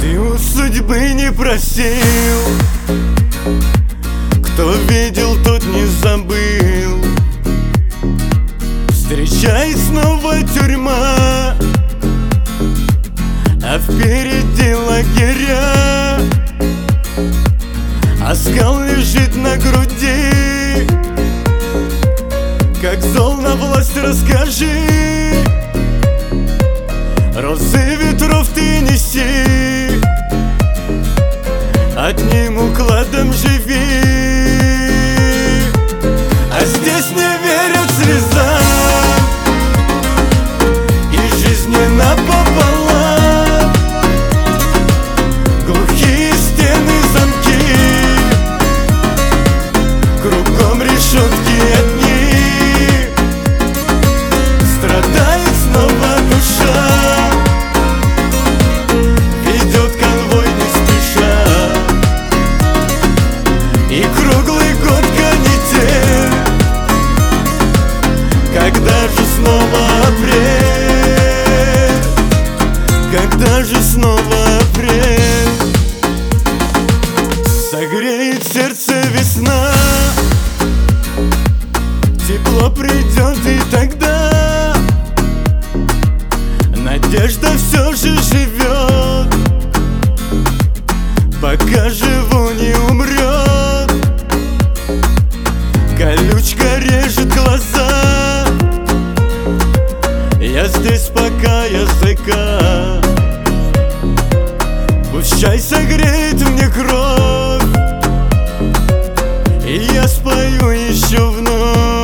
Ты у судьбы не просил, кто видел, тот не забыл. Встречай, снова тюрьма, а впереди лагеря. Оскал лежит на груди, как зол на власть расскажи. Розы ветров ты неси, одним укладом живи. А здесь не верят слезам, и жизни напополам. Глухие стены, замки, кругом решетки одни. Страдает снова душа, ведет конвой не спеша. И круглый год канитель, когда же снова апрель? Когда же снова апрель? Согреет сердце весна, тепло придет и тогда надежда все же живет. Пока живу, не умрет. Колючка режет глаза, я здесь пока языка. Пусть чай согреет мне кровь, и я спою еще вновь.